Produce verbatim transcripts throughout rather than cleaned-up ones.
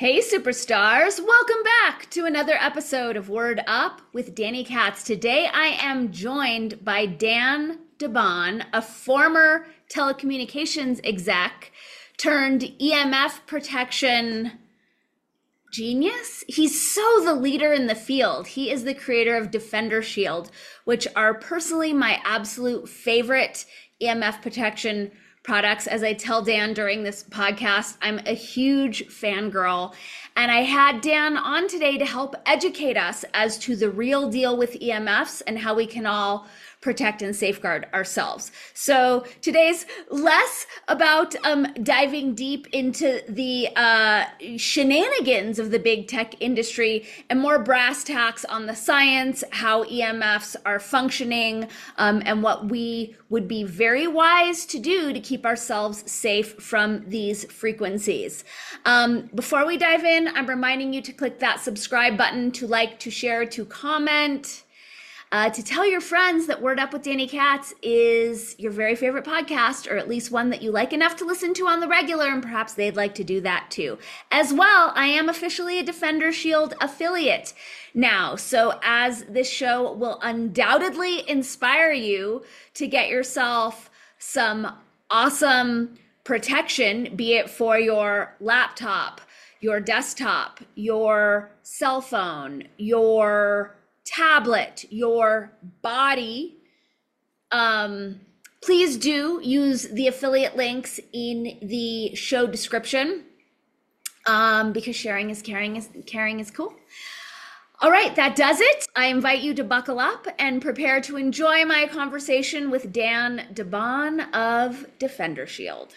Hey, superstars! Welcome back to another episode of Word Up with Danny Katz. Today I am joined by Dan DeBon, a former telecommunications exec turned E M F protection genius. He's so the leader in the field. He is the creator of Defender Shield, which are personally my absolute favorite E M F protection products. As I tell Dan during this podcast, I'm a huge fangirl. And I had Dan on today to help educate us as to the real deal with E M Fs and how we can all protect and safeguard ourselves. So today's less about um, diving deep into the uh, shenanigans of the big tech industry and more brass tacks on the science, how E M Fs are functioning, um, and what we would be very wise to do to keep ourselves safe from these frequencies. Um, before we dive in, I'm reminding you to click that subscribe button, to like, to share, to comment. Uh, to tell your friends that Word Up with Danny Katz is your very favorite podcast, or at least one that you like enough to listen to on the regular, and perhaps they'd like to do that too. As well, I am officially a Defender Shield affiliate now, so as this show will undoubtedly inspire you to get yourself some awesome protection, be it for your laptop, your desktop, your cell phone, your tablet, your body, um, please do use the affiliate links in the show description, um, because sharing is caring is caring is cool. All right, that does it. I invite you to buckle up and prepare to enjoy my conversation with Dan DeBon of Defender Shield.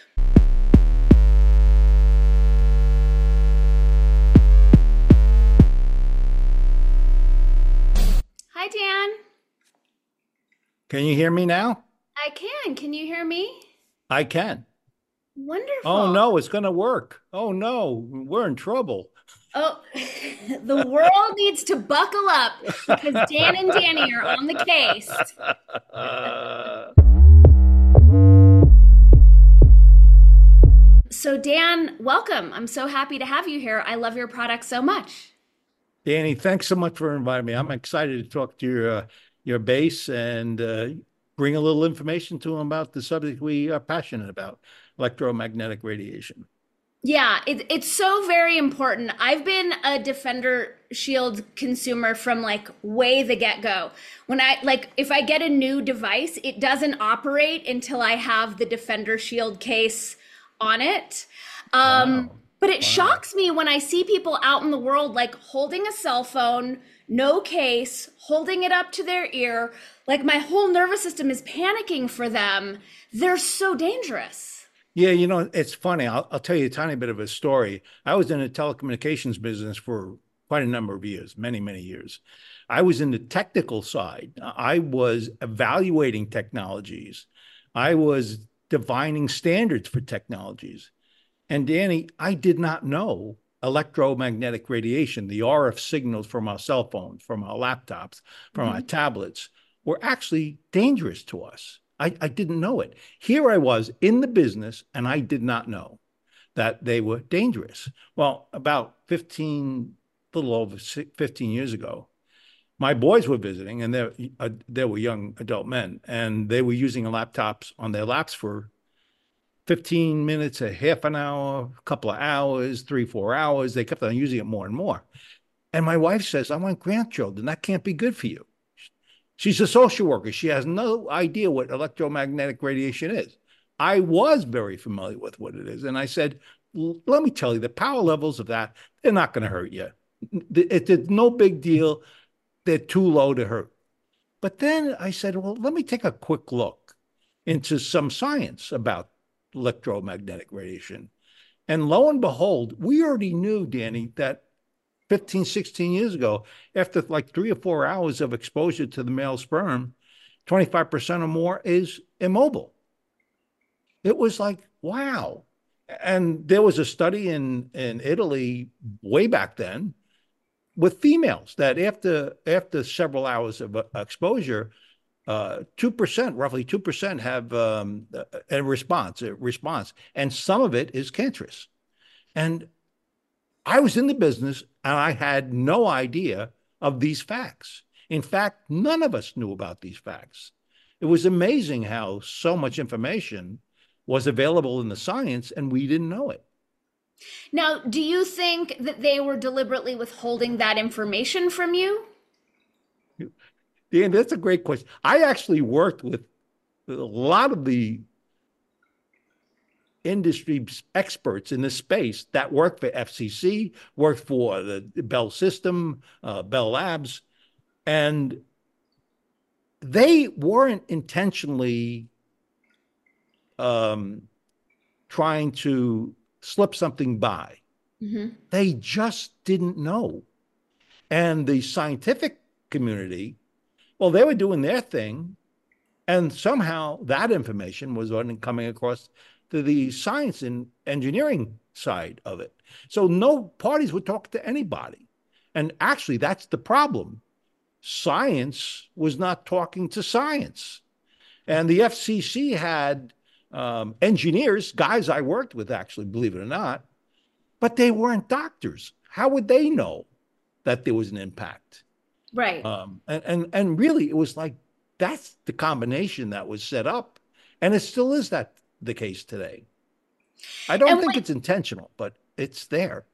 Hi, Dan. Can you hear me now? I can. Can you hear me? I can. Wonderful. Oh, no, it's going to work. Oh, no, we're in trouble. Oh, the world needs to buckle up because Dan and Danny are on the case. So, Dan, welcome. I'm so happy to have you here. I love your product so much. Danny, thanks so much for inviting me. I'm excited to talk to your uh, your base and uh, bring a little information to them about the subject we are passionate about, electromagnetic radiation. Yeah, it, it's so very important. I've been a Defender Shield consumer from like way the get-go. When I like, if I get a new device, it doesn't operate until I have the Defender Shield case on it. Um, Wow. But it Wow. shocks me when I see people out in the world like holding a cell phone, no case, holding it up to their ear. Like my whole nervous system is panicking for them. They're so dangerous. Yeah, you know, it's funny. I'll, I'll tell you a tiny bit of a story. I was in the telecommunications business for quite a number of years, many, many years. I was in the technical side. I was evaluating technologies. I was defining standards for technologies. And Danny, I did not know electromagnetic radiation, the R F signals from our cell phones, from our laptops, from our Mhm. tablets, were actually dangerous to us. I, I didn't know it. Here I was in the business, and I did not know that they were dangerous. Well, about fifteen, a little over fifteen years ago, my boys were visiting, and they uh, they were young adult men, and they were using laptops on their laps for fifteen minutes, a half an hour, a couple of hours, three, four hours. They kept on using it more and more. And my wife says, I want grandchildren. That can't be good for you. She's a social worker. She has no idea what electromagnetic radiation is. I was very familiar with what it is. And I said, let me tell you, the power levels of that, they're not going to hurt you. It's no big deal. They're too low to hurt. But then I said, well, let me take a quick look into some science about electromagnetic radiation. And lo and behold, we already knew, Danny, that fifteen, sixteen years ago, after like three or four hours of exposure to the male sperm, twenty-five percent or more is immobile. It was like, wow. And there was a study in, in Italy way back then with females that after after several hours of uh, exposure, uh, two percent, roughly two percent have um, a response, a response, and some of it is cancerous. And I was in the business and I had no idea of these facts. In fact, none of us knew about these facts. It was amazing how so much information was available in the science and we didn't know it. Now, do you think that they were deliberately withholding that information from you? Dan, that's a great question. I actually worked with a lot of the industry experts in this space that worked for F C C, worked for the Bell System, uh, Bell Labs, and they weren't intentionally um, trying to slip something by. Mm-hmm. They just didn't know. And the scientific community, well, they were doing their thing, and somehow that information was coming across to the science and engineering side of it. So no parties would talk to anybody. And actually, that's the problem. Science was not talking to science. And the F C C had um, engineers, guys I worked with, actually, believe it or not, but they weren't doctors. How would they know that there was an impact? Right. Um, and, and, and really, it was like, that's the combination that was set up. And it still is that the case today. I don't And think when, it's intentional, but it's there.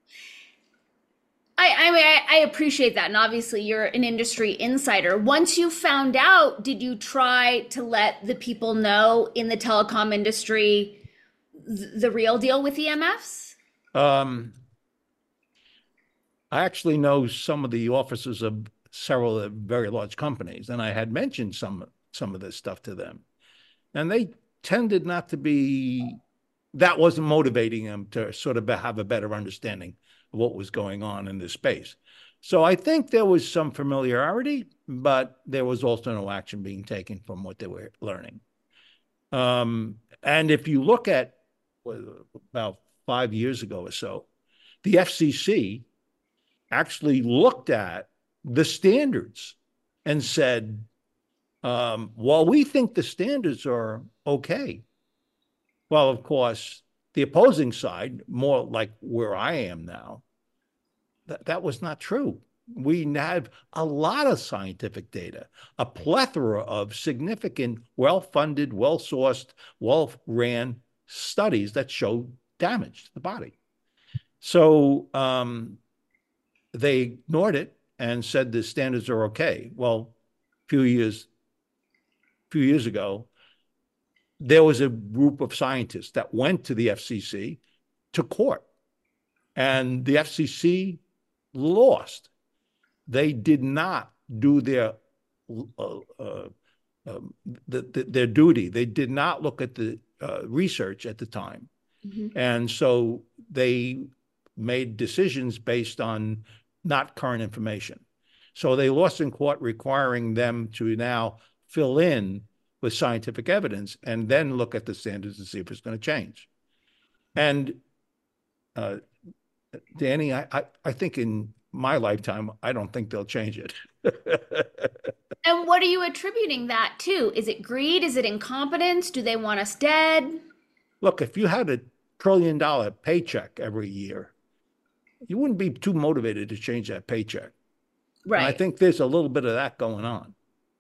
I, I mean, I, I appreciate that. And obviously, you're an industry insider. Once you found out, did you try to let the people know in the telecom industry th- the real deal with E M Fs? Um, I actually know some of the officers of several of very large companies, and I had mentioned some some of this stuff to them, and they tended not to be. That wasn't motivating them to sort of have a better understanding of what was going on in this space. So I think there was some familiarity, but there was also no action being taken from what they were learning. Um, and if you look at well, about five years ago or so, the F C C actually looked at the standards and said, um, while we think the standards are okay, well, of course, the opposing side, more like where I am now, that, that was not true. We have a lot of scientific data, a plethora of significant, well-funded, well-sourced, well-ran studies that show damage to the body. So um, they ignored it and said the standards are okay. Well, a few years, few years ago, there was a group of scientists that went to the F C C to court, and the F C C lost. They did not do their uh, uh, um, the, the, their duty. They did not look at the uh, research at the time, mm-hmm. and so they made decisions based on not current information. So they lost in court, requiring them to now fill in with scientific evidence and then look at the standards and see if it's going to change. And uh, Danny, I, I, I think in my lifetime, I don't think they'll change it. And what are you attributing that to? Is it greed? Is it incompetence? Do they want us dead? Look, if you had a trillion dollar paycheck every year, you wouldn't be too motivated to change that paycheck. Right. And I think there's a little bit of that going on.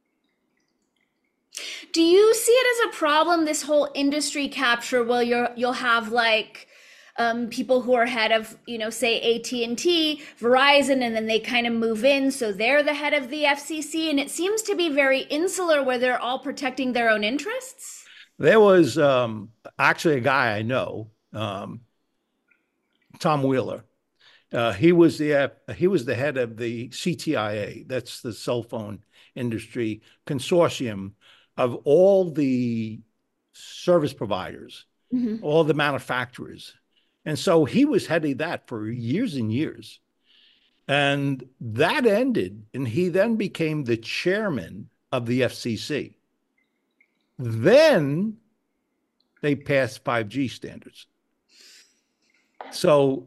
Do you see it as a problem, this whole industry capture? Well, you're, you'll have like um, people who are head of, you know, say A T and T, Verizon, and then they kind of move in. So they're the head of the F C C. And it seems to be very insular where they're all protecting their own interests. There was um, actually a guy I know, um, Tom Wheeler. Uh, he was the uh, he was the head of the C T I A. That's the cell phone industry consortium of all the service providers, mm-hmm. all the manufacturers. And so he was heading that for years and years. And that ended, and he then became the chairman of the F C C. Then they passed five G standards. So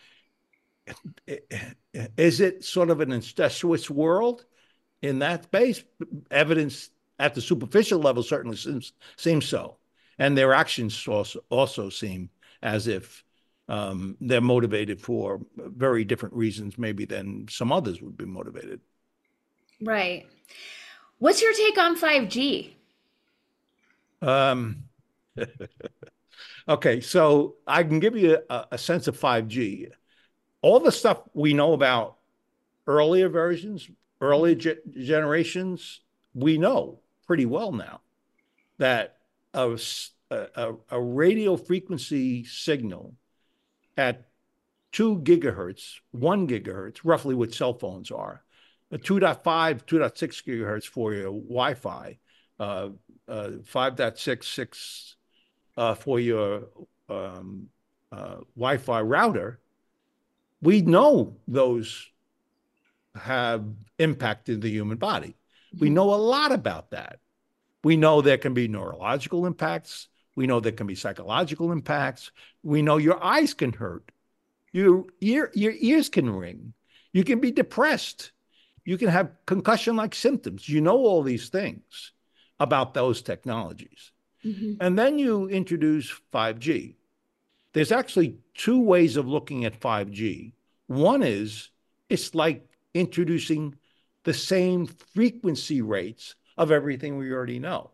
is it sort of an incestuous world in that space? Evidence at the superficial level certainly seems, seems so. And their actions also, also seem as if Um, they're motivated for very different reasons, maybe than some others would be motivated. Right. What's your take on five G? Um, okay, so I can give you a, a sense of five G. All the stuff we know about earlier versions, earlier ge generations, we know pretty well now that a, a, a radio frequency signal at two gigahertz, one gigahertz, roughly what cell phones are, a two point five, two point six gigahertz for your Wi-Fi, uh, uh, five point six six uh, for your um, uh, Wi-Fi router. We know those have impacted the human body. We know a lot about that. We know there can be neurological impacts. We know there can be psychological impacts. We know your eyes can hurt. Your ear, your ears can ring. You can be depressed. You can have concussion-like symptoms. You know all these things about those technologies. Mm-hmm. And then you introduce five G. There's actually two ways of looking at five G. One is it's like introducing the same frequency rates of everything we already know.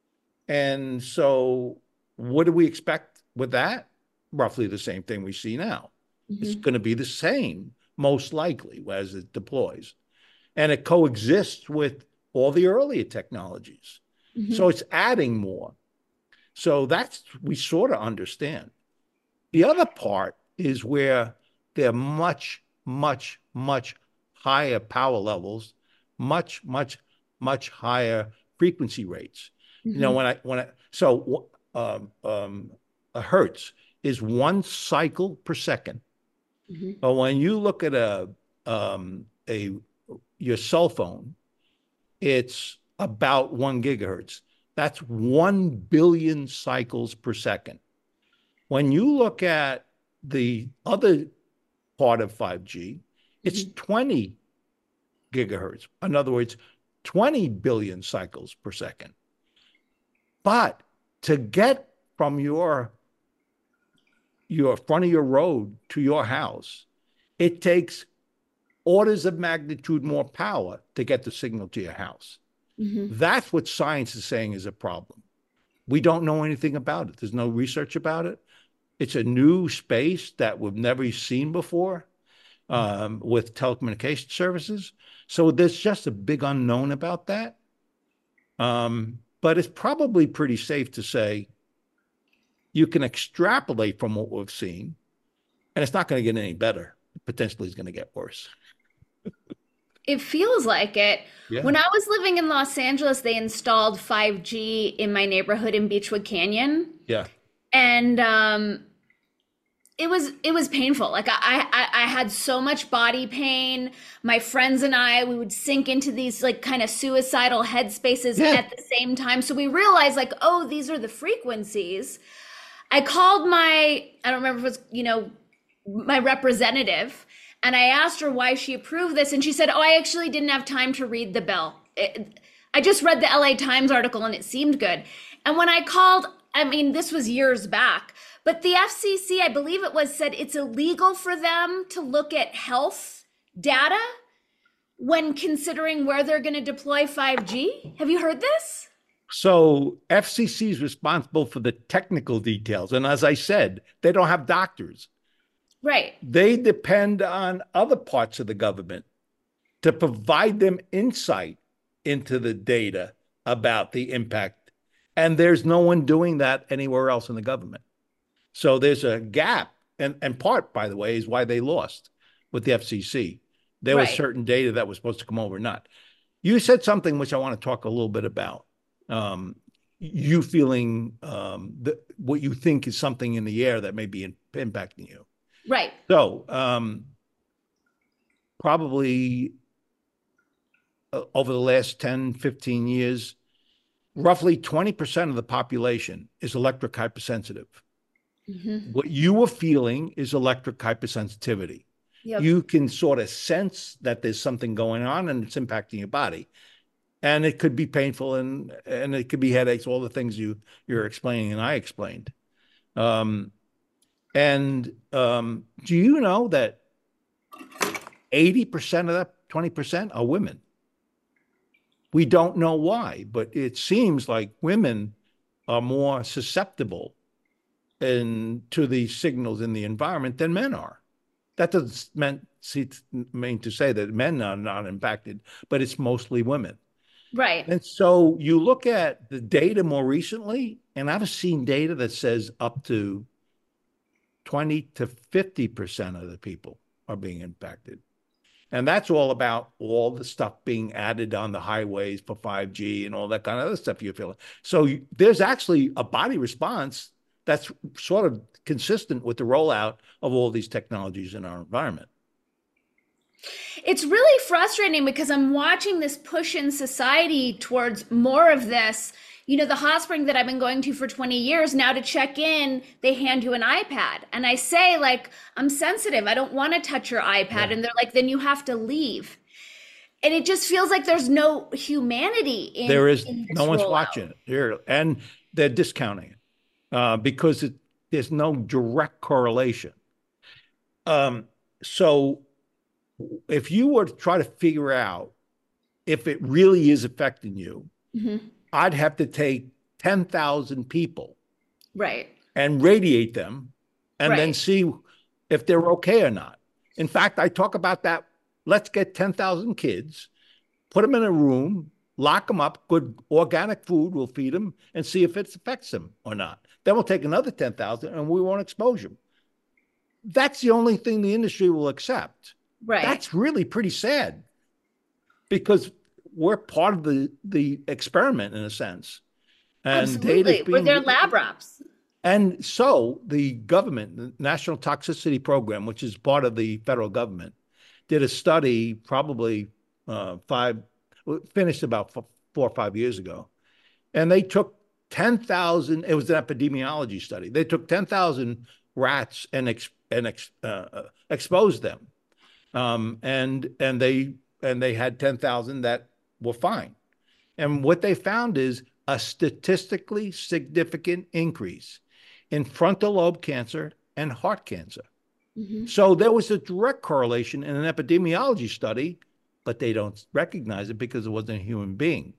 And so what do we expect with that? Roughly the same thing we see now. Mm-hmm. It's going to be the same, most likely, as it deploys. And it coexists with all the earlier technologies. Mm-hmm. So it's adding more. So that's, we sort of understand. The other part is where they're much, much, much higher power levels, much, much, much higher frequency rates. Mm-hmm. You know, when I, when I, so um, um, a hertz is one cycle per second. Mm-hmm. But when you look at a, um, a, your cell phone, it's about one gigahertz. That's one billion cycles per second. When you look at the other part of five G, it's mm-hmm. twenty gigahertz. In other words, twenty billion cycles per second. But to get from your, your front of your road to your house, it takes orders of magnitude more power to get the signal to your house. Mm-hmm. That's what science is saying is a problem. We don't know anything about it. There's no research about it. It's a new space that we've never seen before um, with telecommunication services. So there's just a big unknown about that. Um, but it's probably pretty safe to say you can extrapolate from what we've seen, and it's not going to get any better. Potentially it's going to get worse. It feels like it. Yeah. When I was living in Los Angeles, they installed five G in my neighborhood in Beechwood Canyon. Yeah. And um, it was it was painful. Like I, I I had so much body pain. My friends and I, we would sink into these like kind of suicidal headspaces yeah. at the same time. So we realized like, oh, these are the frequencies. I called my, I don't remember if it was, you know, my representative. And I asked her why she approved this. And she said, oh, I actually didn't have time to read the bill. It, I just read the L A Times article and it seemed good. And when I called, I mean, this was years back, but the F C C, I believe it was, said it's illegal for them to look at health data when considering where they're going to deploy five G. Have you heard this? So F C C is responsible for the technical details. And as I said, they don't have doctors. Right. They depend on other parts of the government to provide them insight into the data about the impact. And there's no one doing that anywhere else in the government. So there's a gap. And, and part, by the way, is why they lost with the F C C. There right. was certain data that was supposed to come over, not. You said something which I want to talk a little bit about. Um, you feeling um, the, what you think is something in the air that may be in, impacting you. Right. So um, probably uh, over the last ten, fifteen years, roughly twenty percent of the population is electric hypersensitive. Mm-hmm. What you were feeling is electric hypersensitivity. Yep. You can sort of sense that there's something going on and it's impacting your body. And it could be painful and, and it could be headaches, all the things you, you're explaining and I explained. Um, And um, do you know that eighty percent of that twenty percent are women? We don't know why, but it seems like women are more susceptible in, to the signals in the environment than men are. That doesn't mean, mean to say that men are not impacted, but it's mostly women. Right. And so you look at the data more recently, and I've seen data that says up to twenty to fifty percent of the people are being impacted. And that's all about all the stuff being added on the highways for five G and all that kind of other stuff you feel. So you, there's actually a body response that's sort of consistent with the rollout of all these technologies in our environment. It's really frustrating because I'm watching this push in society towards more of this. You know, the hot spring that I've been going to for twenty years, now to check in, they hand you an iPad. And I say, like, I'm sensitive. I don't want to touch your iPad. Yeah. And they're like, then you have to leave. And it just feels like there's no humanity in There is, in this no one's rollout. watching it here. And they're discounting it uh, because it, there's no direct correlation. Um, so if you were to try to figure out if it really is affecting you, mm-hmm. I'd have to take ten thousand people, right, and radiate them and right. then see if they're okay or not. In fact, I talk about that. Let's get ten thousand kids, put them in a room, lock them up, good organic food, we'll feed them and see if it affects them or not. Then we'll take another ten thousand and we won't expose them. That's the only thing the industry will accept. Right. That's really pretty sad because we're part of the, the experiment in a sense. And absolutely, with their lab rats. And so the government, the National Toxicity Program, which is part of the federal government, did a study probably uh, five, finished about four or five years ago. And they took ten thousand, it was an epidemiology study. They took ten thousand rats and, ex, and ex, uh, exposed them. Um, and, and they, and they had ten thousand that were fine. And what they found is a statistically significant increase in frontal lobe cancer and heart cancer. Mm-hmm. So there was a direct correlation in an epidemiology study, but they don't recognize it because it wasn't a human being.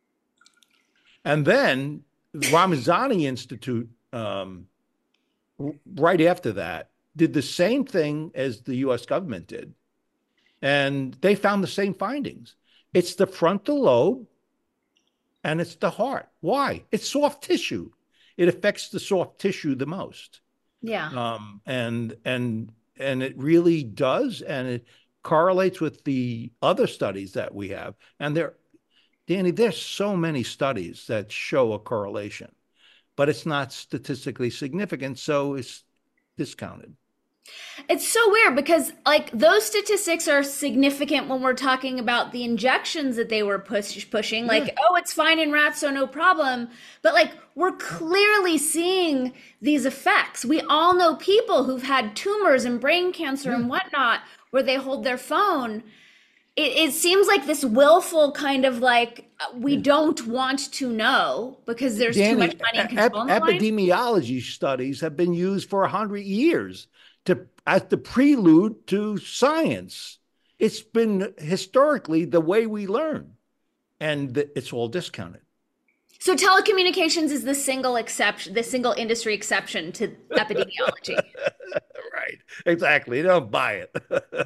And then the Ramazani Institute, um, right after that, did the same thing as the U S government did. And they found the same findings. It's the frontal lobe and it's the heart. Why? It's soft tissue. It affects the soft tissue the most. Yeah. Um, and and and it really does, and it correlates with the other studies that we have. And there, Danny, there's so many studies that show a correlation, but it's not statistically significant, so it's discounted. It's so weird because like those statistics are significant when we're talking about the injections that they were push, pushing, like, yeah. oh, it's fine in rats, so no problem. But like, we're clearly seeing these effects. We all know people who've had tumors and brain cancer yeah. and whatnot, where they hold their phone. It, it seems like this willful kind of like, we yeah. don't want to know because there's Danny, too much money and control. Ep- epidemiology studies have been used for a hundred years. To, as the prelude to science. It's been historically the way we learn, and the, it's all discounted. So telecommunications is the single exception, the single industry exception to epidemiology. Right, exactly. You don't buy it.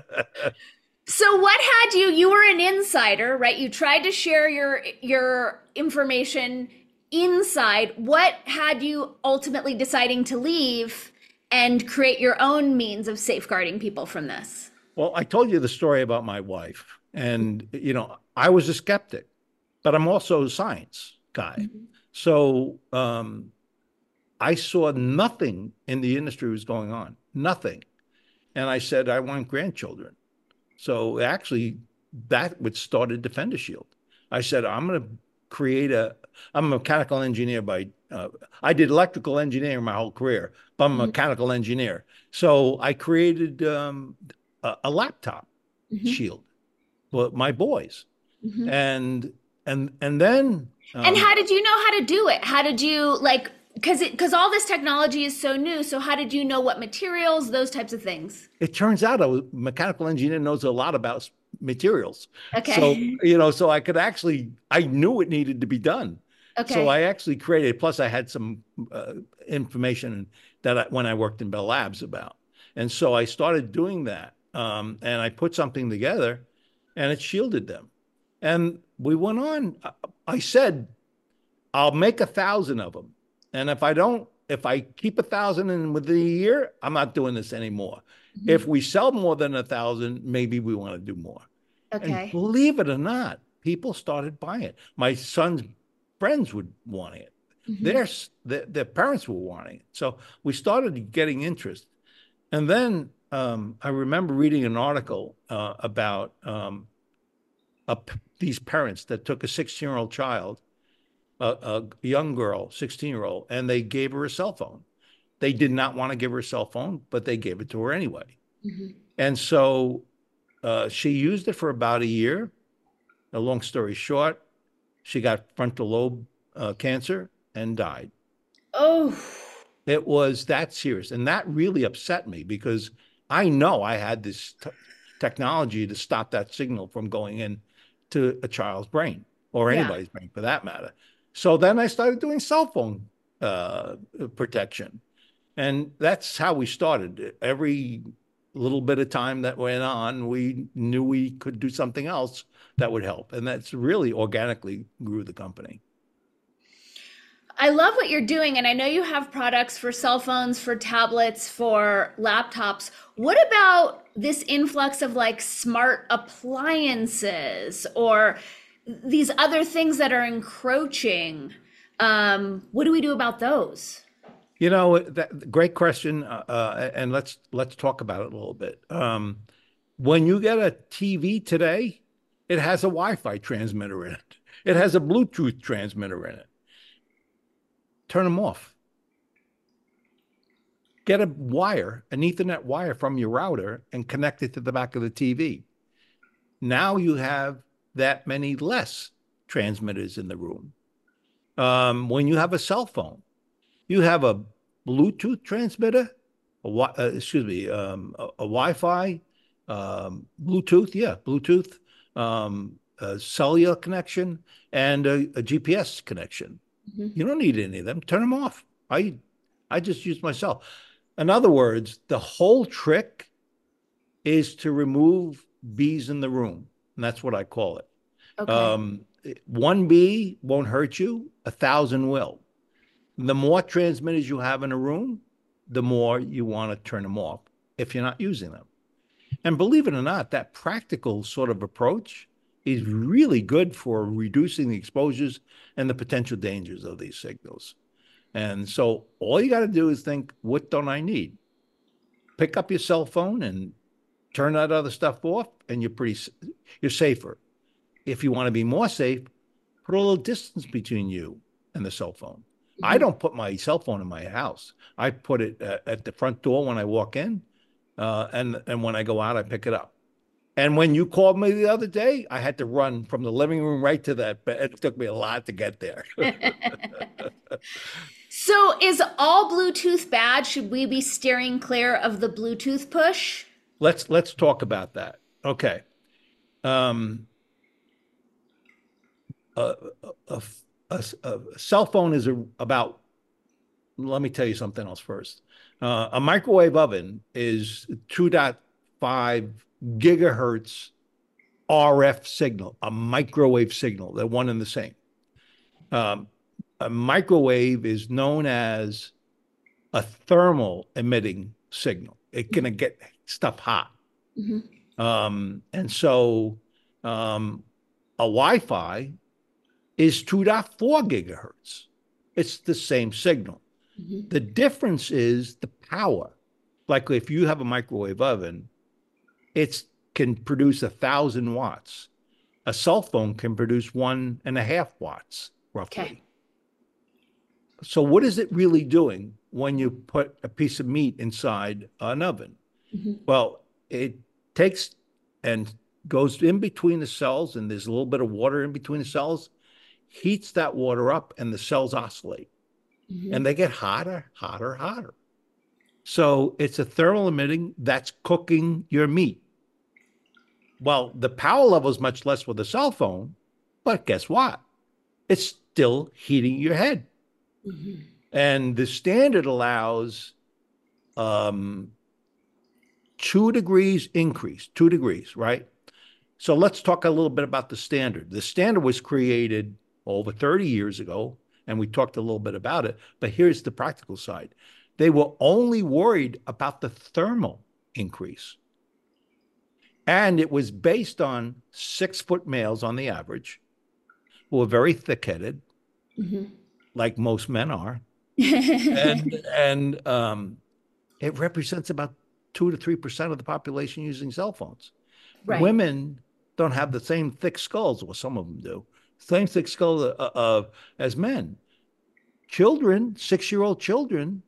So what had you, you were an insider, right? You tried to share your, your information inside. What had you ultimately deciding to leave and create your own means of safeguarding people from this? Well, I told you the story about my wife, and, you know, I was a skeptic, but I'm also a science guy. Mm-hmm. So um, I saw nothing in the industry was going on, nothing. And I said, I want grandchildren. So actually, that would start a Defender Shield. I said, I'm going to create a, I'm a mechanical engineer by, uh, I did electrical engineering my whole career, but I'm a mm-hmm. mechanical engineer. So I created um, a, a laptop mm-hmm. shield for my boys. Mm-hmm. And, and, and then. Um, and how did you know how to do it? How did you like because it because all this technology is so new. So how did you know what materials, those types of things? It turns out a mechanical engineer knows a lot about materials. So, Okay. you know, so I could actually, I knew it needed to be done. So I Okay. actually created, plus I had some uh, information that I, when I worked in Bell Labs about. And so I started doing that. Um, and I put something together and it shielded them. And we went on. I said, I'll make a thousand of them. And if I don't, if I keep a thousand and within a year, I'm not doing this anymore. If Mhm. we sell more than a thousand, maybe we want to do more. And Okay. believe it or not, people started buying it. My son's friends were wanting it. Mhm. Their, their, their parents were wanting it. So we started getting interest. And then um, I remember reading an article uh, about um, a, these parents that took a sixteen year old child, a, a young girl, sixteen year old, and they gave her a cell phone. They did not want to give her a cell phone, but they gave it to her anyway. Mhm. And so uh, she used it for about a year. A long story short, she got frontal lobe uh, cancer and died. Oh, It was that serious. And that really upset me because I know I had this t- technology to stop that signal from going in to a child's brain or yeah. anybody's brain for that matter. So then I started doing cell phone uh, protection. And that's how we started. Every little bit of time that went on, we knew we could do something else that would help. And that's really organically grew the company. I love what you're doing, and I know you have products for cell phones, for tablets, for laptops. What about this influx of like smart appliances or these other things that are encroaching? Um, what do we do about those? You know, that great question. Uh, uh, and let's let's talk about it a little bit. Um, when you get a T V today, it has a Wi-Fi transmitter in it. It has a Bluetooth transmitter in it. Turn them off. Get a wire, an Ethernet wire from your router and connect it to the back of the T V. Now you have that many less transmitters in the room. Um, when you have a cell phone, you have a Bluetooth transmitter, a, uh, excuse me, um, a, a Wi-Fi, um, Bluetooth, yeah, Bluetooth, um, a cellular connection, and a, a G P S connection. Mhm. You don't need any of them. Turn them off. I, I just use myself. In other words, the whole trick is to remove bees in the room, and that's what I call it. Okay. Um, one bee won't hurt you, a thousand will. The more transmitters you have in a room, the more you want to turn them off if you're not using them. And believe it or not, that practical sort of approach is really good for reducing the exposures and the potential dangers of these signals. And so all you got to do is think, what don't I need? Pick up your cell phone and turn that other stuff off, and you're pretty, you're safer. If you want to be more safe, put a little distance between you and the cell phone. I Mhm. don't put my cell phone in my house. I put it at, at the front door when I walk in, uh, and and when I go out, I pick it up. And when you called me the other day, I had to run from the living room right to that bed. It took me a lot to get there. So is all Bluetooth bad? Should we be steering clear of the Bluetooth push? let's let's talk about that. Okay. Um, a, a, a, a cell phone is a, about, let me tell you something else first. Uh, a microwave oven is two point five gigahertz R F signal, a microwave signal. They're one and the same. Um, a microwave is known as a thermal emitting signal. It can get stuff hot. Mhm. Um, and so um, a Wi-Fi is two point four gigahertz. It's the same signal. Mhm. The difference is the power. Like if you have a microwave oven, it can produce a thousand watts. A cell phone can produce one and a half watts, Okay. roughly. So what is it really doing when you put a piece of meat inside an oven? Mhm. Well, it takes and goes in between the cells, and there's a little bit of water in between the cells, heats that water up, and the cells oscillate. and they get hotter, hotter, hotter. So it's a thermal emitting that's cooking your meat. Well, the power level is much less with a cell phone, but guess what? It's still heating your head. Mm-hmm. And the standard allows um, two degrees increase, two degrees, right? So let's talk a little bit about the standard. The standard was created over thirty years ago, and we talked a little bit about it, but here's the practical side. They were only worried about the thermal increase. And it was based on six foot males on the average, who are very thick headed, Mm-hmm. like most men are. And, and um, it represents about two to three percent of the population using cell phones. Right. Women don't have the same thick skulls, well, some of them do, same thick skull uh, uh, as men. Children, six-year-old children,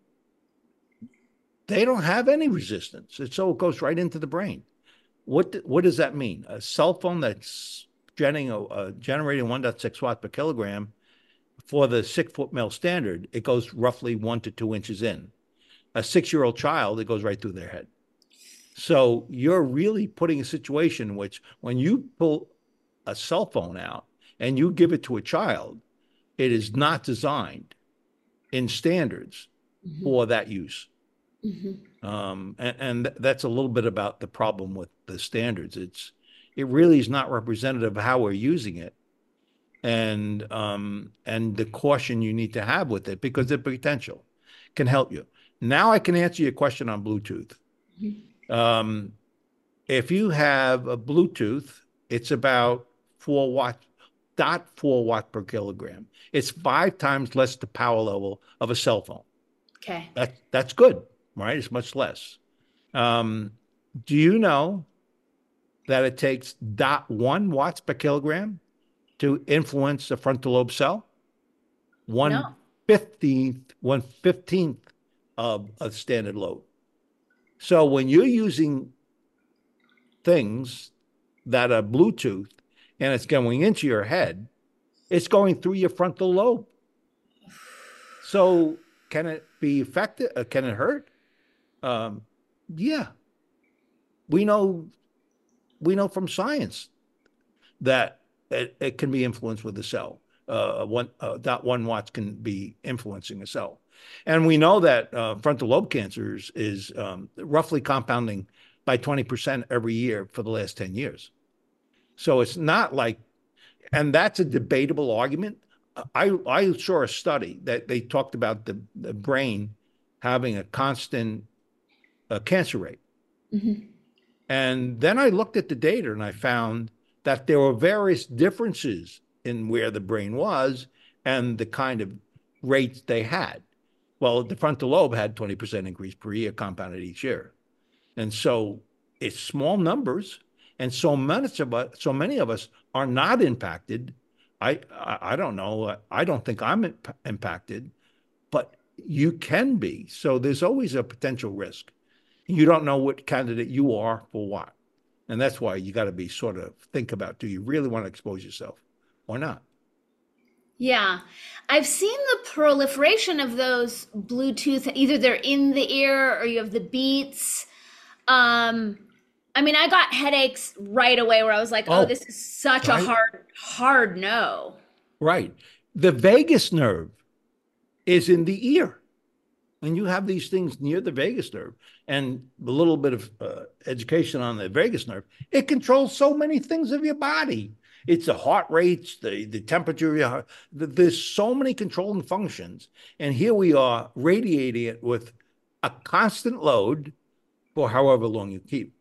they don't have any resistance. And so it goes right into the brain. What what does that mean? A cell phone that's generating, uh, generating one point six watt per kilogram for the six foot male standard, it goes roughly one to two inches in. A six-year-old child, it goes right through their head. So you're really putting a situation in which when you pull a cell phone out and you give it to a child, it is not designed in standards Mm-hmm. for that use. Mm-hmm. Um, and, and that's a little bit about the problem with the standards. It's it really is not representative of how we're using it, and um, and the caution you need to have with it, because the potential can help you. Now I can answer your question on Bluetooth. Mm-hmm. Um, if you have a Bluetooth, it's about four watt, dot four watt per kilogram. It's five times less the power level of a cell phone. Okay. That that's good, right? It's much less. Um, do you know that it takes dot one watts per kilogram to influence the frontal lobe cell? No. One fifteenth, one fifteenth of a standard load. So when you're using things that are Bluetooth and it's going into your head, it's going through your frontal lobe. So can it be effective? Uh, can it hurt? Um, yeah. We know we know from science that it, it can be influenced with the cell. Uh, one uh, dot one watts can be influencing a cell, and we know that uh, frontal lobe cancers is um, roughly compounding by twenty percent every year for the last ten years. So it's not like, and that's a debatable argument. I I saw a study that they talked about the, the brain having a constant uh, cancer rate. Mm-hmm. And then I looked at the data and I found that there were various differences in where the brain was and the kind of rates they had. Well, the frontal lobe had twenty percent increase per year compounded each year. And so it's small numbers. And so many of us, so many of us are not impacted. I, I, I don't know. I don't think I'm imp- impacted, but you can be. So there's always a potential risk. You don't know what candidate you are for what. And that's why you got to be sort of think about, do you really want to expose yourself or not? Yeah. I've seen the proliferation of those Bluetooth, either they're in the ear or you have the Beats. Um, I mean, I got headaches right away where I was like, oh, Oh, this is such a right, hard, hard no. right. The vagus nerve is in the ear. And you have these things near the vagus nerve, and a little bit of uh, education on the vagus nerve, it controls so many things of your body. It's the heart rates, the, the temperature of your heart. There's so many controlling functions. And here we are radiating it with a constant load for however long you keep.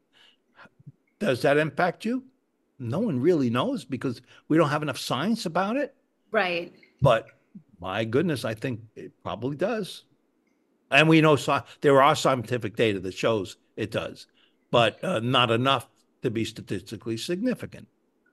Does that impact you? No one really knows because we don't have enough science about it. Right. But my goodness, I think it probably does. And we know so, there are scientific data that shows it does, but uh, not enough to be statistically significant.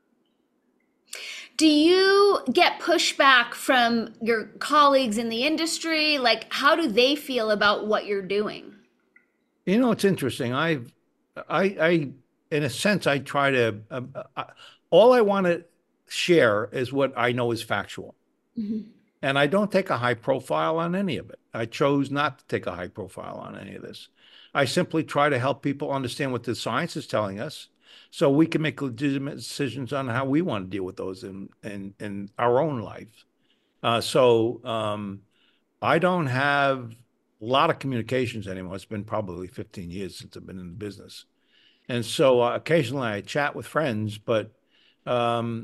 Do you get pushback from your colleagues in the industry? Like, how do they feel about what you're doing? You know, it's interesting. I've, I, I, in a sense, I try to, uh, uh, all I want to share is what I know is factual. Mm-hmm. And I don't take a high profile on any of it. I chose not to take a high profile on any of this. I simply try to help people understand what the science is telling us so we can make legitimate decisions on how we want to deal with those in, in, in our own life. Uh, so um, I don't have a lot of communications anymore. It's been probably fifteen years since I've been in the business. And so uh, occasionally I chat with friends, but um,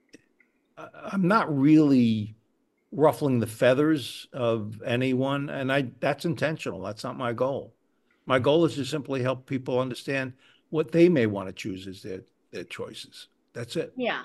I'm not really ruffling the feathers of anyone. And I that's intentional. That's not my goal. My goal is to simply help people understand what they may want to choose as their, their choices. That's it. Yeah.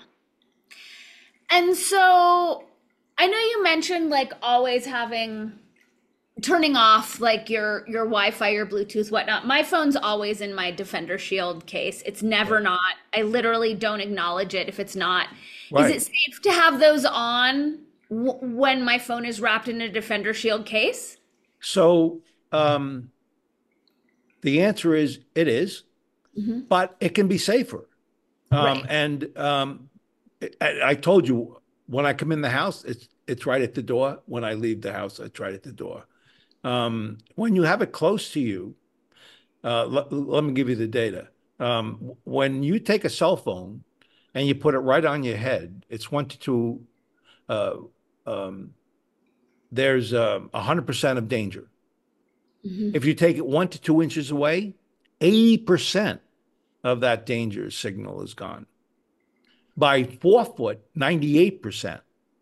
And so I know you mentioned like always having turning off like your your Wi-Fi, your Bluetooth, whatnot. My phone's always in my Defender Shield case. It's never Yeah. not. I literally don't acknowledge it if it's not. Is it Right. safe to have those on w- when my phone is wrapped in a Defender Shield case? So um, the answer is it is, Hmm. but it can be safer. Um, Right. and um, I, I told you when I come in the house, it's it's right at the door. When I leave the house, it's right at the door. Um, when you have it close to you, uh, let, let me give you the data. Um, when you take a cell phone and you put it right on your head, it's one to two. Uh, um, there's um, one hundred percent of danger. Hmm. If you take it one to two inches away, eighty percent of that danger signal is gone. By four foot, ninety-eight percent.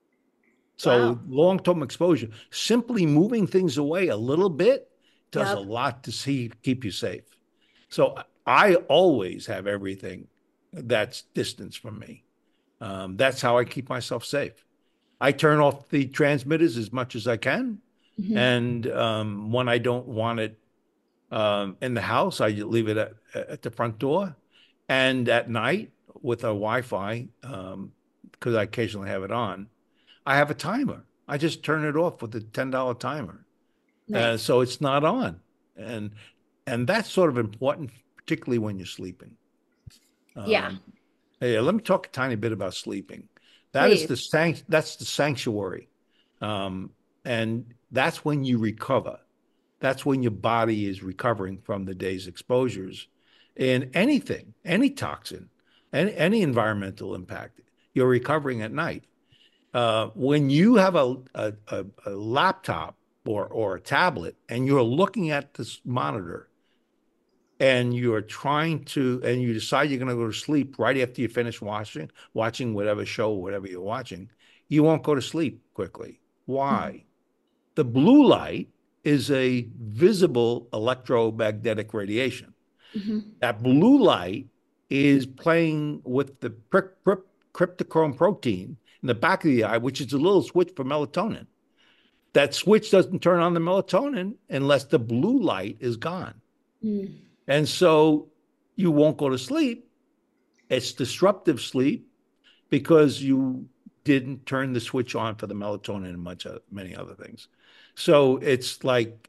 So Wow. long-term exposure, simply moving things away a little bit does a Yep. lot to see keep you safe. So I always have everything that's distance from me. Um, that's how I keep myself safe. I turn off the transmitters as much as I can, Hmm. and um, when I don't want it um, in the house, I leave it at, at the front door. And at night with a Wi-Fi, um, because I occasionally have it on, I have a timer. I just turn it off with a ten dollar timer. Uh, Nice. so it's not on. And and that's sort of important, particularly when you're sleeping. Yeah. Um, hey, let me talk a tiny bit about sleeping. That is Please. the sanct that's the sanctuary. Um, and that's when you recover. That's when your body is recovering from the day's exposures in anything, any toxin, any, any environmental impact. You're recovering at night. Uh, when you have a, a, a, a laptop or, or a tablet and you're looking at this monitor and you're trying to, and you decide you're going to go to sleep right after you finish watching, watching whatever show, whatever you're watching, you won't go to sleep quickly. Hmm. Why? The blue light is a visible electromagnetic radiation. Hmm. That blue light is playing with the cryptochrome protein in the back of the eye, which is a little switch for melatonin. That switch doesn't turn on the melatonin unless the blue light is gone. And so you won't go to sleep. It's disruptive sleep because you didn't turn the switch on for the melatonin and much of, many other things. So it's like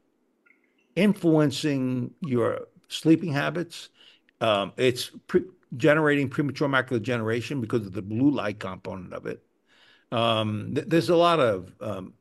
influencing your sleeping habits. Um, it's pre- generating premature macular degeneration because of the blue light component of it. Um, th- there's a lot of um,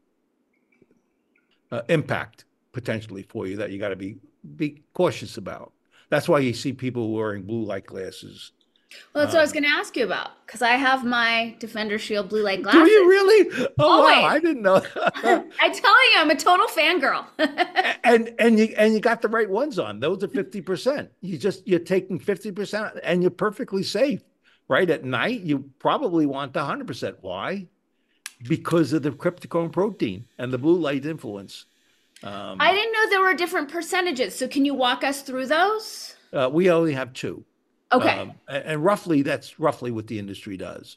uh, impact potentially for you that you got to be be cautious about. That's why you see people wearing blue light glasses. Well, that's what I was Um, going to ask you about because I have my Defender Shield blue light do you glasses. really? Oh wow, Always. I didn't know. I tell you, I'm a total fangirl. and and you and you got the right ones on. Those are fifty percent. You just you're taking fifty percent and you're perfectly safe. Right at night, you probably want the one hundred percent. Why? Because of the cryptochrome protein and the blue light influence. I Um, didn't know there were different percentages. So can you walk us through those? uh, we only have two. Okay. Um, and, and roughly, that's roughly what the industry does.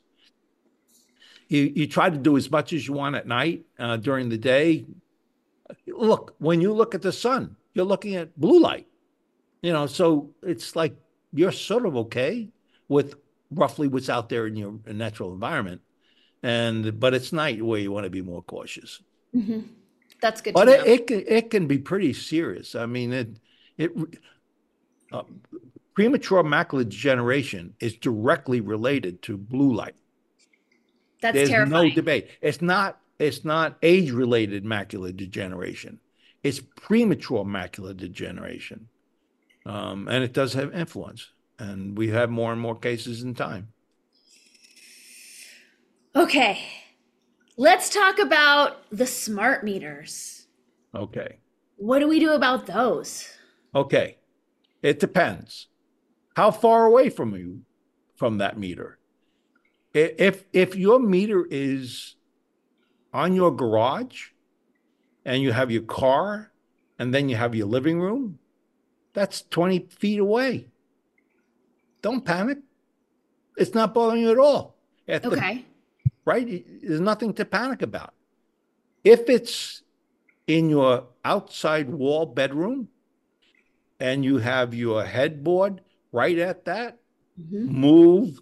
You, you try to do as much as you want at night. Uh, during the day, look, when you look at the sun, you're looking at blue light. You know, so it's like you're sort of okay with roughly what's out there in your natural environment. And but it's night where you want to be more cautious. Hmm. That's good to But it know. it can, it can be pretty serious. I mean, it it uh, premature macular degeneration is directly related to blue light. That's There's no terrifying. debate. It's not it's not age-related macular degeneration. It's premature macular degeneration. Um, and it does have influence. And we have more and more cases in time. Okay, let's talk about the smart meters. Okay. What do we do about those? Okay. It depends. How far away from you from that meter? If if your meter is on your garage and you have your car and then you have your living room, that's twenty feet away. Don't panic. It's not bothering you at all. At the, Okay. right? There's nothing to panic about. If it's in your outside wall bedroom and you have your headboard right at that, Mm-hmm. move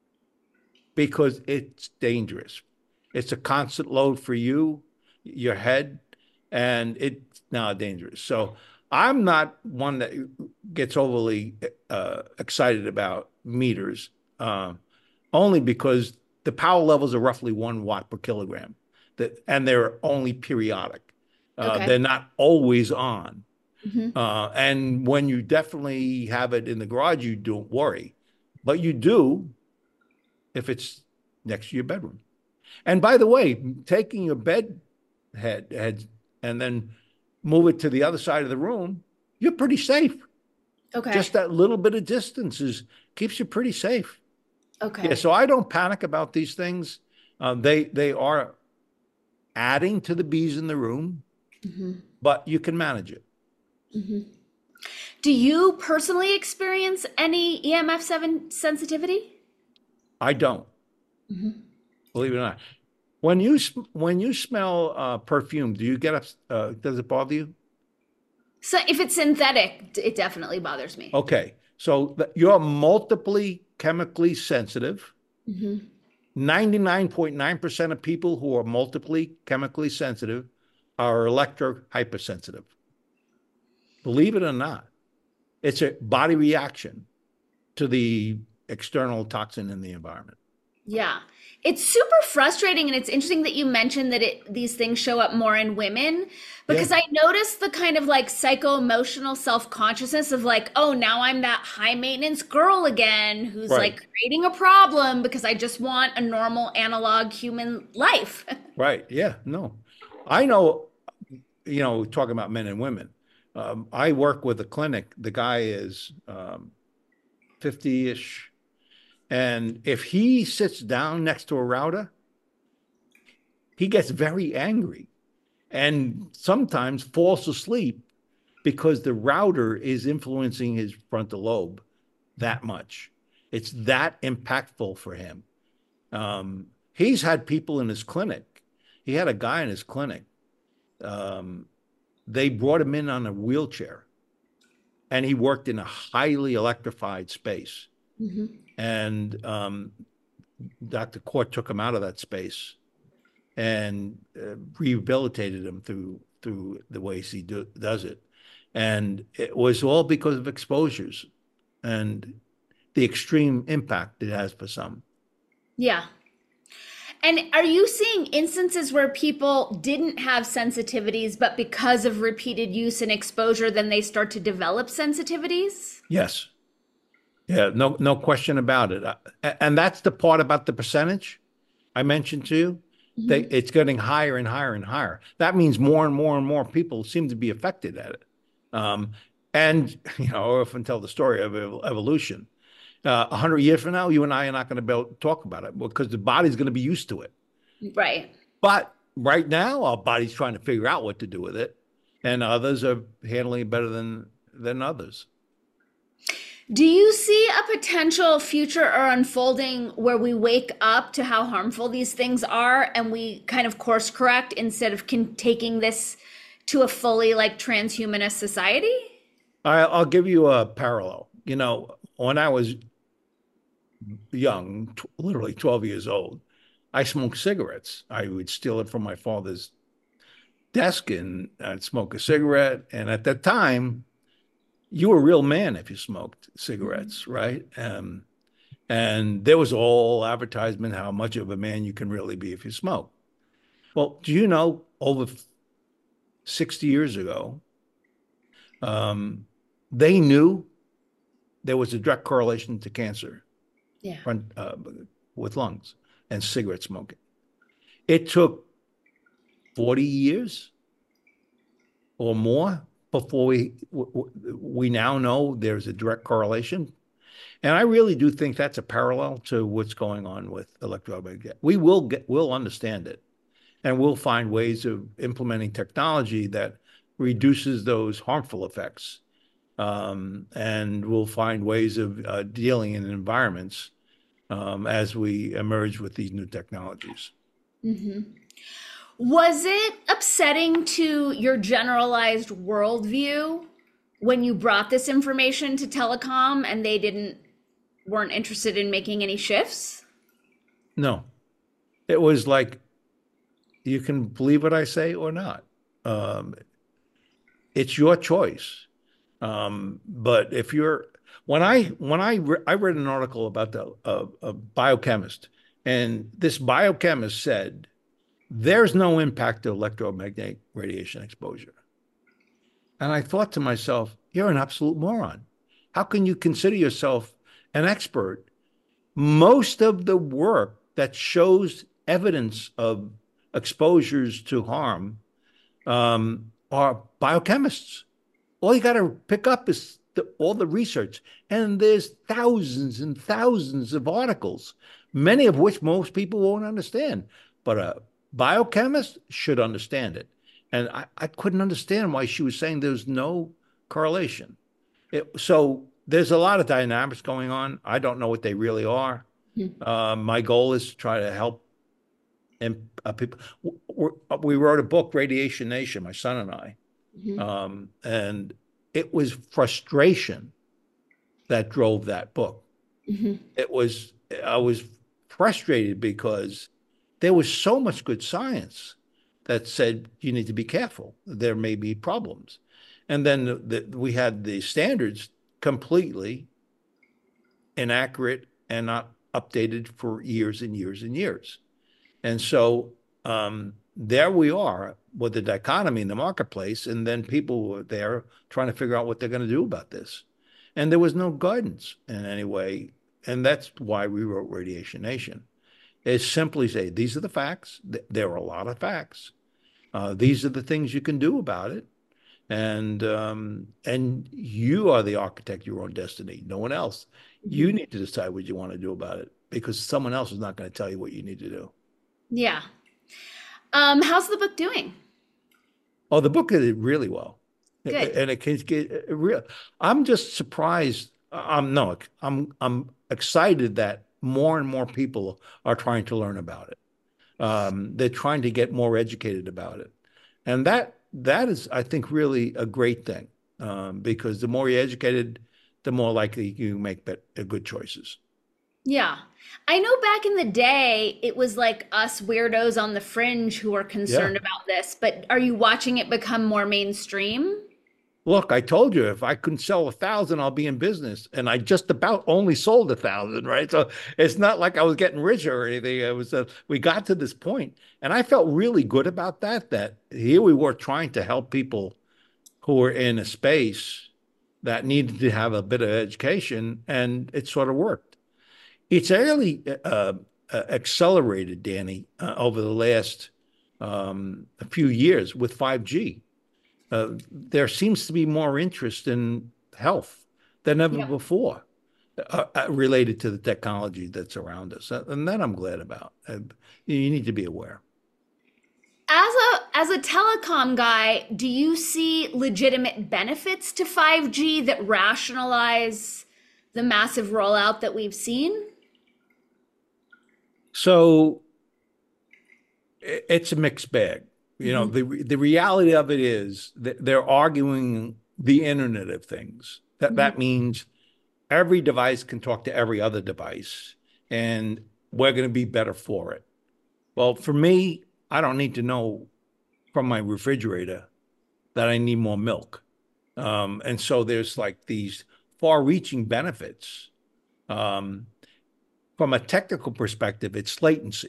because it's dangerous. It's a constant load for you, your head, and it's now dangerous. So I'm not one that gets overly uh, excited about meters, uh, only because the power levels are roughly one watt per kilogram, that, and they're only periodic. Uh, Okay. they're not always on. Mm-hmm. Uh, and when you definitely have it in the garage, you don't worry, but you do if it's next to your bedroom. And by the way, taking your bed head, head and then move it to the other side of the room, you're pretty safe. Okay. Just that little bit of distance is keeps you pretty safe. Okay. Yeah, so I don't panic about these things. Uh, they they are adding to the bees in the room, Mm-hmm. but you can manage it. Mm-hmm. Do you personally experience any E M F seven sensitivity? I don't, Mm-hmm. believe it or not. When you when you smell uh, perfume, do you get up? Uh, does it bother you? So if it's synthetic, it definitely bothers me. Okay, so you're multiply chemically sensitive. Mm-hmm. ninety-nine point nine percent of people who are multiply chemically sensitive are electro hypersensitive. Believe it or not, it's a body reaction to the external toxin in the environment. Yeah. It's super frustrating, and it's interesting that you mentioned that it these things show up more in women, Yeah, because I noticed the kind of like psycho-emotional self-consciousness of like, oh, now I'm that high maintenance girl again who's right, like creating a problem because I just want a normal analog human life. right. Yeah, no. I know, you know, talking about men and women. Um, I work with a clinic. The guy is um, fifty-ish. And if he sits down next to a router, he gets very angry and sometimes falls asleep because the router is influencing his frontal lobe that much. It's that impactful for him. Um, he's had people in his clinic. He had a guy in his clinic. Um, they brought him in on a wheelchair and he worked in a highly electrified space. Mm-hmm. And um, Doctor Court took him out of that space and uh, rehabilitated him through through the ways he do, does it. And it was all because of exposures and the extreme impact it has for some. Yeah. And are you seeing instances where people didn't have sensitivities, but because of repeated use and exposure, then they start to develop sensitivities? Yes. Yeah, no, no question about it. Uh, And that's the part about the percentage I mentioned to you. They, Mm-hmm. it's getting higher and higher and higher. That means more and more and more people seem to be affected at it. Um, and, you know, I often tell the story of evolution. Uh, a hundred years from now, you and I are not going to be able to talk about it because the body's going to be used to it. Right. But right now, our body's trying to figure out what to do with it, and others are handling it better than than others. Do you see a potential future or unfolding where we wake up to how harmful these things are and we kind of course correct instead of con- taking this to a fully like transhumanist society? I, I'll give you a parallel. You know, when I was young, t- literally twelve years old, I smoked cigarettes. I would steal it from my father's desk and I'd smoke a cigarette. And at that time, you were a real man if you smoked cigarettes, right? Um, and there was all advertisement how much of a man you can really be if you smoke. Well, do you know over sixty years ago, um, they knew there was a direct correlation to cancer Yeah. front, uh, with lungs and cigarette smoking. It took forty years or more before we we now know there's a direct correlation. And I really do think that's a parallel to what's going on with electromagnetic. We will get, we'll understand it, and we'll find ways of implementing technology that reduces those harmful effects. Um, and we'll find ways of uh, dealing in environments um, as we emerge with these new technologies. Hmm. Was it upsetting to your generalized worldview when you brought this information to telecom and they didn't weren't interested in making any shifts? No, it was like, you can believe what I say or not. Um, it's your choice. Um, but if you're, when I when I re I read an article about the uh, a biochemist, and this biochemist said there's no impact to electromagnetic radiation exposure. And I thought to myself, you're an absolute moron. How can you consider yourself an expert? Most of the work that shows evidence of exposures to harm um, are biochemists. All you got to pick up is the, all the research, and there's thousands and thousands of articles, many of which most people won't understand. But a biochemist should understand it. And I, I couldn't understand why she was saying there's no correlation. It, so there's a lot of dynamics going on. I don't know what they really are. Uh, my goal is to try to help and uh, people. We, we wrote a book, Radiation Nation, my son and I, Mm-hmm. um, and it was frustration that drove that book. Mm-hmm. It was I was frustrated because there was so much good science that said you need to be careful. There may be problems, and then the, the, we had the standards completely inaccurate and not updated for years and years and years. And so um, there we are with the dichotomy in the marketplace, and then people were there trying to figure out what they're going to do about this. And there was no guidance in any way. And that's why we wrote Radiation Nation. Is simply say, these are the facts. There are a lot of facts. Uh, these are the things you can do about it. And um, and you are the architect of your own destiny, no one else. You Mm-hmm. need to decide what you want to do about it, because someone else is not going to tell you what you need to do. Yeah. Um, how's the book doing? Oh, the book did really well, Good. and it can get real. I'm just surprised. I'm no, I'm I'm excited that more and more people are trying to learn about it. Um, they're trying to get more educated about it, and that that is, I think, really a great thing, um, because the more you're educated, the more likely you make bet- uh, good choices. Yeah. I know back in the day, it was like us weirdos on the fringe who were Yeah. concerned about this, but are you watching it become more mainstream? Look, I told you if I couldn't sell a thousand, I'll be in business. And I just about only sold a thousand, right? So it's not like I was getting richer or anything. It was uh, we got to this point, and I felt really good about that. That here we were trying to help people who were in a space that needed to have a bit of education, and it sort of worked. It's really uh, uh, accelerated, Danny, uh, over the last um, a few years with five G. Uh, there seems to be more interest in health than ever Yep. before, uh, uh, related to the technology that's around us. Uh, And that I'm glad about. Uh, you need to be aware. As a as a telecom guy, do you see legitimate benefits to five G that rationalize the massive rollout that we've seen? So it's a mixed bag. You know, Hmm. the the reality of it is that they're arguing the Internet of Things. That Hmm. that means every device can talk to every other device, and we're going to be better for it. Well, for me, I don't need to know from my refrigerator that I need more milk. Um, and so there's like these far-reaching benefits. Um, from a technical perspective, it's latency.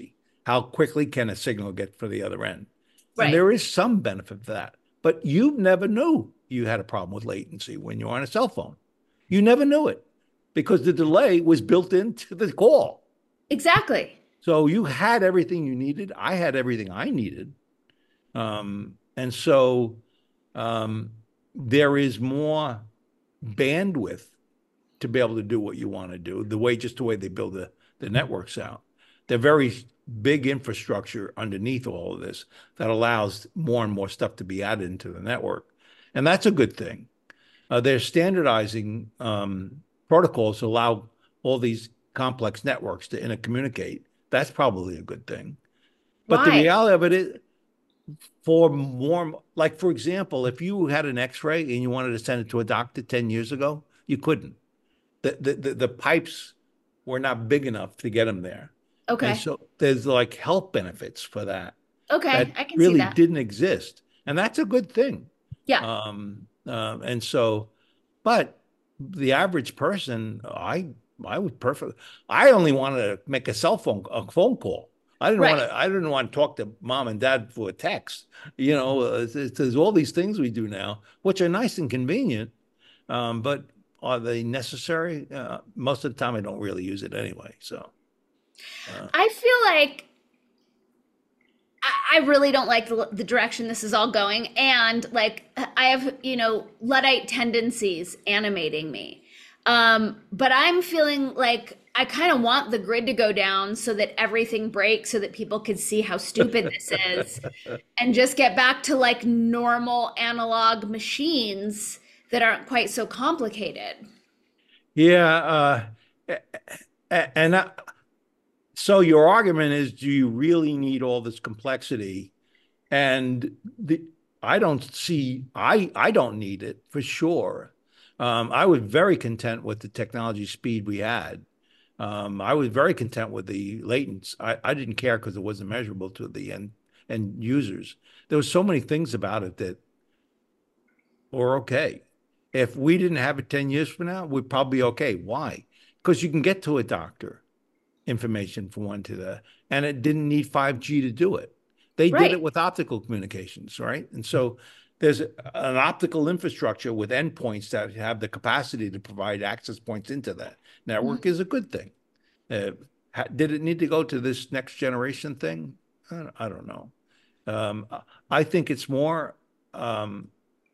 how quickly can a signal get for the other end? And Right. there is some benefit to that. But you never knew you had a problem with latency when you're on a cell phone. You never knew it because the delay was built into the call. Exactly. So you had everything you needed. I had everything I needed. Um, and so um, there is more bandwidth to be able to do what you want to do, the way just the way they build the, the networks out. They're very big infrastructure underneath all of this that allows more and more stuff to be added into the network. And that's a good thing. Uh, they're standardizing um, protocols to allow all these complex networks to intercommunicate. That's probably a good thing. But the Why? reality of it is, for more, like for example, if you had an X-ray and you wanted to send it to a doctor ten years ago, you couldn't. The the the, the pipes were not big enough to get them there. And Okay. so there's like health benefits for that Okay. that I can see really that. didn't exist. And that's a good thing. Yeah. Um, um, and so, but the average person, I I would perfect. I only wanted to make a cell phone a phone call. I didn't want Right. to. I didn't want to talk to mom and dad for a text. You know, uh, it's- it's- there's all these things we do now, which are nice and convenient, um, but are they necessary? Uh, most of the time, I don't really use it anyway. So, uh, I feel like I I really don't like the, the direction this is all going. And like, I have, you know, Luddite tendencies animating me. Um, but I'm feeling like I kind of want the grid to go down so that everything breaks so that people can see how stupid this is and just get back to like normal analog machines that aren't quite so complicated. yeah. Uh, and I, so your argument is, do you really need all this complexity? And the I don't see I I don't need it for sure. Um, I was very content with the technology speed we had. Um, I was very content with the latents. I, I didn't care because it wasn't measurable to the end end users. There was so many things about it that were okay. If we didn't have it ten years from now, we'd probably be okay. Why? Because you can get to a doctor information from one to the, and it didn't need five G to do it. They did Right. it with optical communications, right? And so there's an optical infrastructure with endpoints that have the capacity to provide access points into that Mhm. network is a good thing. Uh, did it need to go to this next generation thing? I don't, I don't know. Um, I think it's more. Um,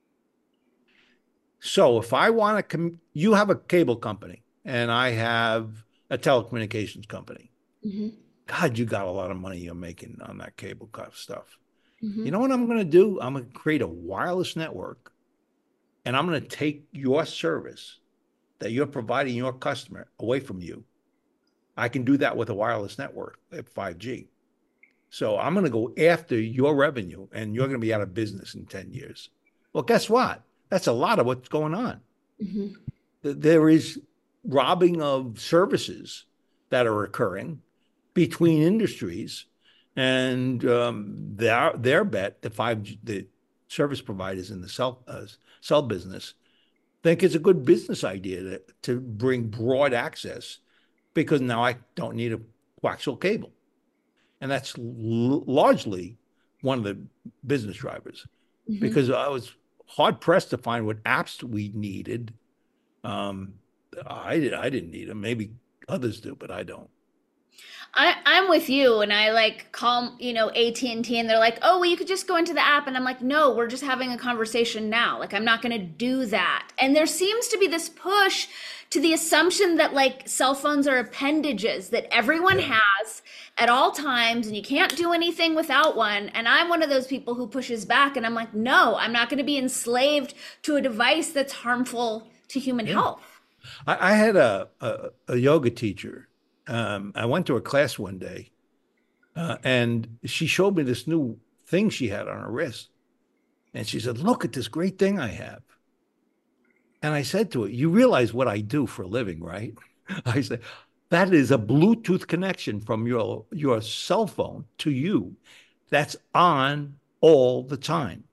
so if I want to, com- you have a cable company and I have a telecommunications company. Mhm. God, you got a lot of money you're making on that cable stuff. You Mhm. know what I'm going to do? I'm going to create a wireless network and I'm going to take your service that you're providing your customer away from you. I can do that with a wireless network at five G. So I'm going to go after your revenue and you're going to be out of business in ten years. Well, guess what? That's a lot of what's going on. Mhm. There is robbing of services that are occurring between industries, and um, their their bet, the five G, the service providers in the cell uh, cell business, think it's a good business idea to to bring broad access because now I don't need a coaxial cable, and that's l- largely one of the business drivers. Mhm. Because I was hard pressed to find what apps we needed. Um, I did I didn't need them. Maybe others do, but I don't. I, I'm with you, and I like call you know A T and T, and they're like, "Oh, well, you could just go into the app," and I'm like, "No, we're just having a conversation now. Like, I'm not going to do that." And there seems to be this push to the assumption that like cell phones are appendages that everyone Yeah. has at all times, and you can't do anything without one. And I'm one of those people who pushes back, and I'm like, "No, I'm not going to be enslaved to a device that's harmful to human Yeah. health." I, I had a, a, a yoga teacher. Um, I went to a class one day, uh, and she showed me this new thing she had on her wrist. And she said, "Look at this great thing I have." And I said to her, "You realize what I do for a living, right?" I said, "That is a Bluetooth connection from your, your cell phone to you. That's on all the time."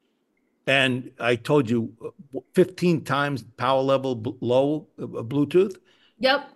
And I told you uh, fifteen times power level low uh, Bluetooth. Yep.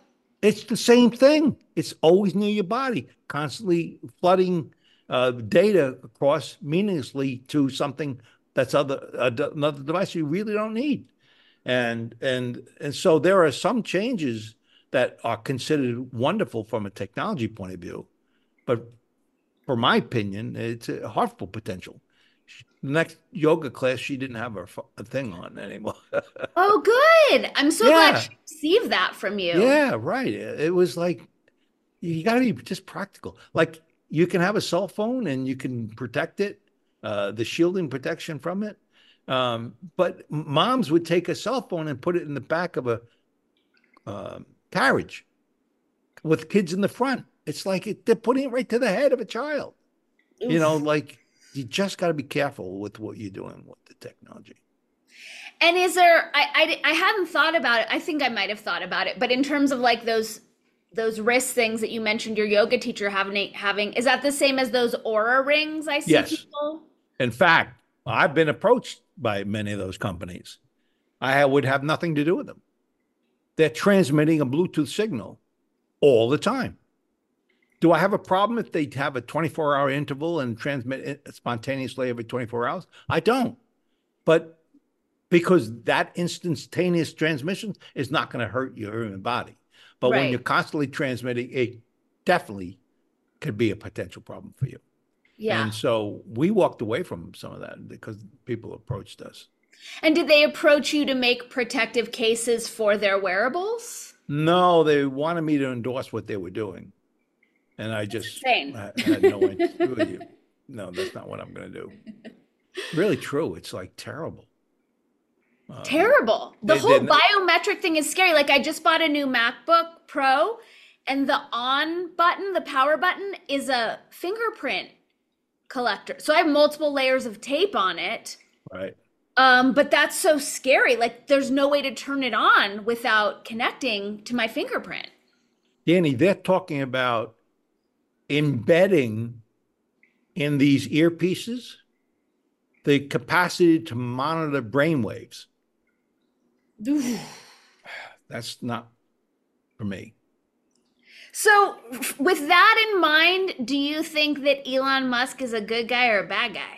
It's the same thing. It's always near your body, constantly flooding uh, data across meaninglessly to something that's other uh, another device you really don't need. And and and so there are some changes that are considered wonderful from a technology point of view, but for my opinion, it's a harmful potential. The next yoga class, she didn't have her a thing on anymore. Oh, good. I'm so glad Yeah, she received that from you. yeah, right. It was like you got to be just practical. Like you can have a cell phone and you can protect it, uh, the shielding protection from it. Um, but moms would take a cell phone and put it in the back of a uh, carriage with kids in the front. It's like it, they're putting it right to the head of a child. You know, Oof. like you just got to be careful with what you're doing with the technology. And is there, I, I, I hadn't thought about it. I think I might have thought about it, but in terms of like those, those wrist things that you mentioned your yoga teacher having, having, is that the same as those Aura rings I see Yes. people? In fact, I've been approached by many of those companies. I would have nothing to do with them. They're transmitting a Bluetooth signal all the time. Do I have a problem if they have a twenty-four hour interval and transmit it spontaneously every twenty-four hours? I don't. But because that instantaneous transmission is not going to hurt your human body. But when you're Right. constantly transmitting, it definitely could be a potential problem for you. Yeah. And so we walked away from some of that because people approached us. And did they approach you to make protective cases for their wearables? No, they wanted me to endorse what they were doing. And I That's just insane. I had no idea. No, that's not what I'm going to do. Really true. It's like terrible. Um, Terrible. The they whole didn't. biometric thing is scary. Like I just bought a new MacBook Pro and the on button, the power button is a fingerprint collector. So I have multiple layers of tape on it. Right. Um, but that's so scary. Like there's no way to turn it on without connecting to my fingerprint. Danny, they're talking about embedding in these earpieces the capacity to monitor brain waves. Oof. That's not for me. So, f- with that in mind, do you think that Elon Musk is a good guy or a bad guy?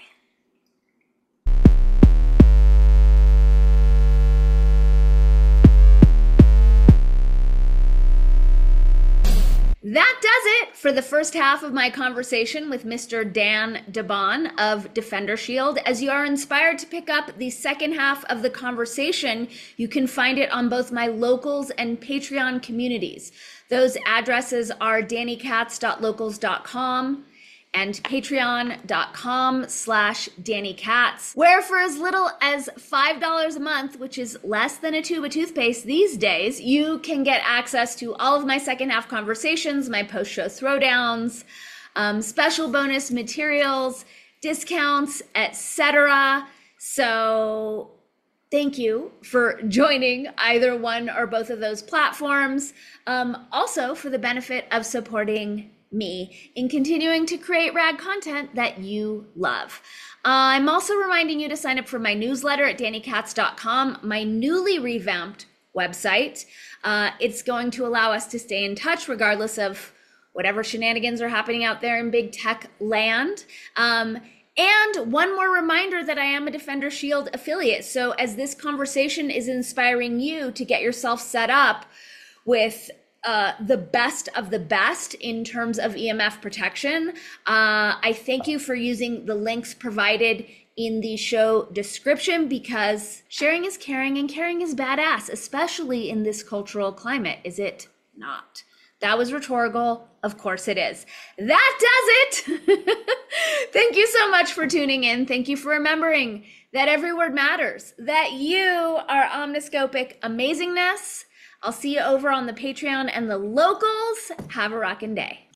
That does it for the first half of my conversation with Mister Dan DeBon of Defender Shield. As you are inspired to pick up the second half of the conversation, you can find it on both my locals and Patreon communities. Those addresses are danny katz dot locals dot com and patreon.com slash Danny Katz, where for as little as five dollars a month, which is less than a tube of toothpaste these days, you can get access to all of my second half conversations, my post-show throwdowns, um, special bonus materials, discounts, et cetera. So thank you for joining either one or both of those platforms. Um, also for the benefit of supporting me in continuing to create rad content that you love. Uh, I'm also reminding you to sign up for my newsletter at danny katz dot com, my newly revamped website. Uh, it's going to allow us to stay in touch regardless of whatever shenanigans are happening out there in big tech land. Um, and one more reminder that I am a Defender Shield affiliate. So as this conversation is inspiring you to get yourself set up with Uh, the best of the best in terms of E M F protection. Uh, I thank you for using the links provided in the show description because sharing is caring and caring is badass, especially in this cultural climate, is it not? That was rhetorical. Of course it is. That does it. Thank you so much for tuning in. Thank you for remembering that every word matters, that you are omniscopic amazingness. I'll see you over on the Patreon and the locals. Have a rockin' day.